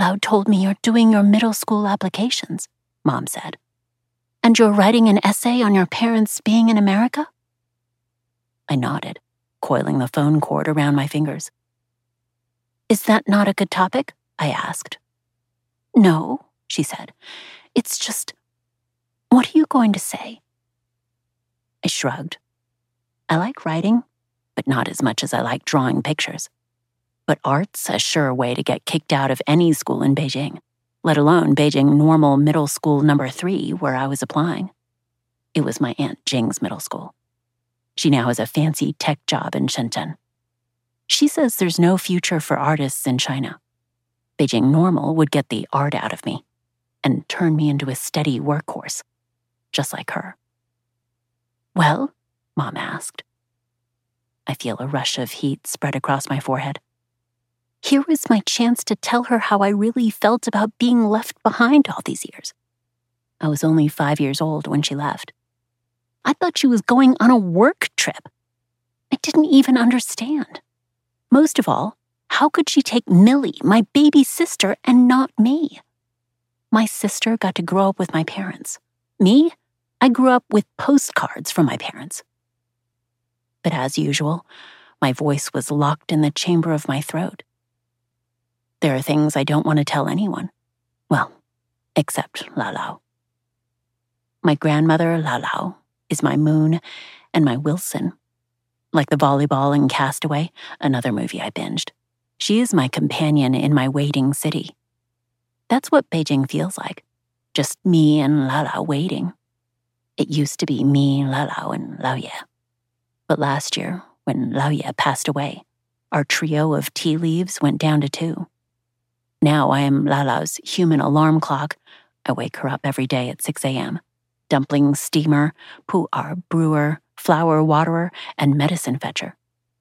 Lalao told me you're doing your middle school applications, Mom said. And you're writing an essay on your parents being in America? I nodded, coiling the phone cord around my fingers. Is that not a good topic? I asked. No, she said. It's just, what are you going to say? I shrugged. I like writing, but not as much as I like drawing pictures. But art's a sure way to get kicked out of any school in Beijing, let alone Beijing Normal Middle School No. 3, where I was applying. It was my Aunt Jing's middle school. She now has a fancy tech job in Shenzhen. She says there's no future for artists in China. Beijing Normal would get the art out of me and turn me into a steady workhorse, just like her. Well, Mom asked. I feel a rush of heat spread across my forehead. Here was my chance to tell her how I really felt about being left behind all these years. I was only 5 years old when she left. I thought she was going on a work trip. I didn't even understand. Most of all, how could she take Millie, my baby sister, and not me? My sister got to grow up with my parents. Me, I grew up with postcards from my parents. But as usual, my voice was locked in the chamber of my throat. There are things I don't want to tell anyone. Well, except Lalao. My grandmother, Lalao, is my Moon and my Wilson. Like the volleyball in Castaway, another movie I binged. She is my companion in my waiting city. That's what Beijing feels like. Just me and Lalao waiting. It used to be me, Lalao, and Laoye. But last year, when Laoye passed away, our trio of tea leaves went down to 2. Now I am Lalao's human alarm clock. I wake her up every day at 6 a.m. Dumpling steamer, pu'er brewer, flower waterer, and medicine fetcher.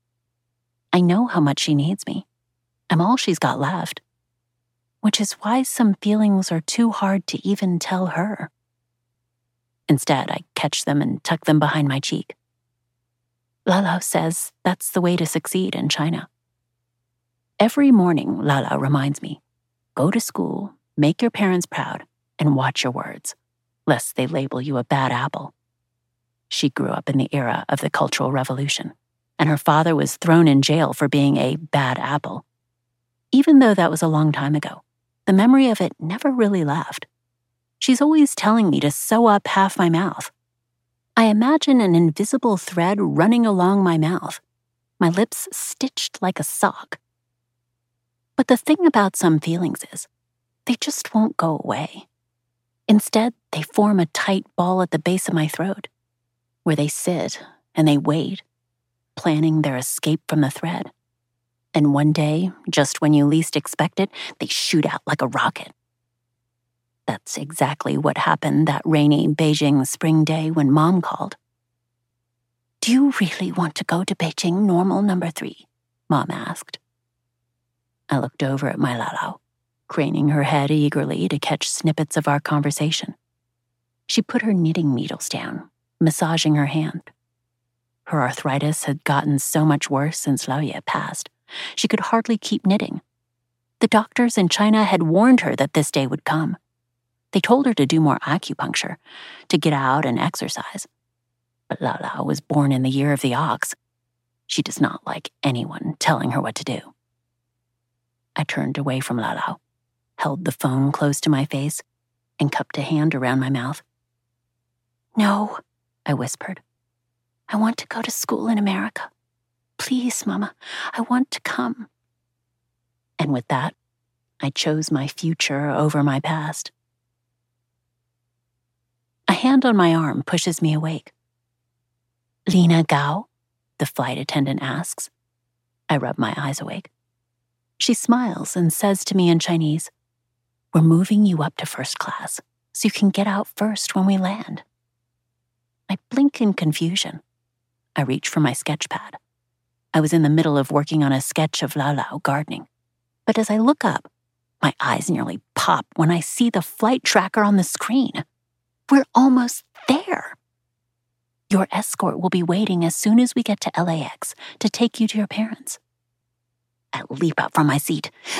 I know how much she needs me. I'm all she's got left. Which is why some feelings are too hard to even tell her. Instead, I catch them and tuck them behind my cheek. Lalao says that's the way to succeed in China. Every morning, Lalao reminds me, go to school, make your parents proud, and watch your words, lest they label you a bad apple. She grew up in the era of the Cultural Revolution, and her father was thrown in jail for being a bad apple. Even though that was a long time ago, the memory of it never really left. She's always telling me to sew up half my mouth. I imagine an invisible thread running along my mouth, my lips stitched like a sock. But the thing about some feelings is, they just won't go away. Instead, they form a tight ball at the base of my throat, where they sit and they wait, planning their escape from the thread. And one day, just when you least expect it, they shoot out like a rocket. That's exactly what happened that rainy Beijing spring day when Mom called. Do you really want to go to Beijing Normal No. 3? Mom asked. I looked over at my Lalao, craning her head eagerly to catch snippets of our conversation. She put her knitting needles down, massaging her hand. Her arthritis had gotten so much worse since Laoye passed, she could hardly keep knitting. The doctors in China had warned her that this day would come. They told her to do more acupuncture, to get out and exercise. But Lalao was born in the year of the ox. She does not like anyone telling her what to do. I turned away from Lalao, held the phone close to my face, and cupped a hand around my mouth. No, I whispered. I want to go to school in America. Please, Mama, I want to come. And with that, I chose my future over my past. A hand on my arm pushes me awake. Lina Gao? The flight attendant asks. I rub my eyes awake. She smiles and says to me in Chinese, We're moving you up to first class, so you can get out first when we land. I blink in confusion. I reach for my sketch pad. I was in the middle of working on a sketch of Lalao gardening. But as I look up, my eyes nearly pop when I see the flight tracker on the screen. We're almost there. Your escort will be waiting as soon as we get to LAX to take you to your parents. I leap up from my seat.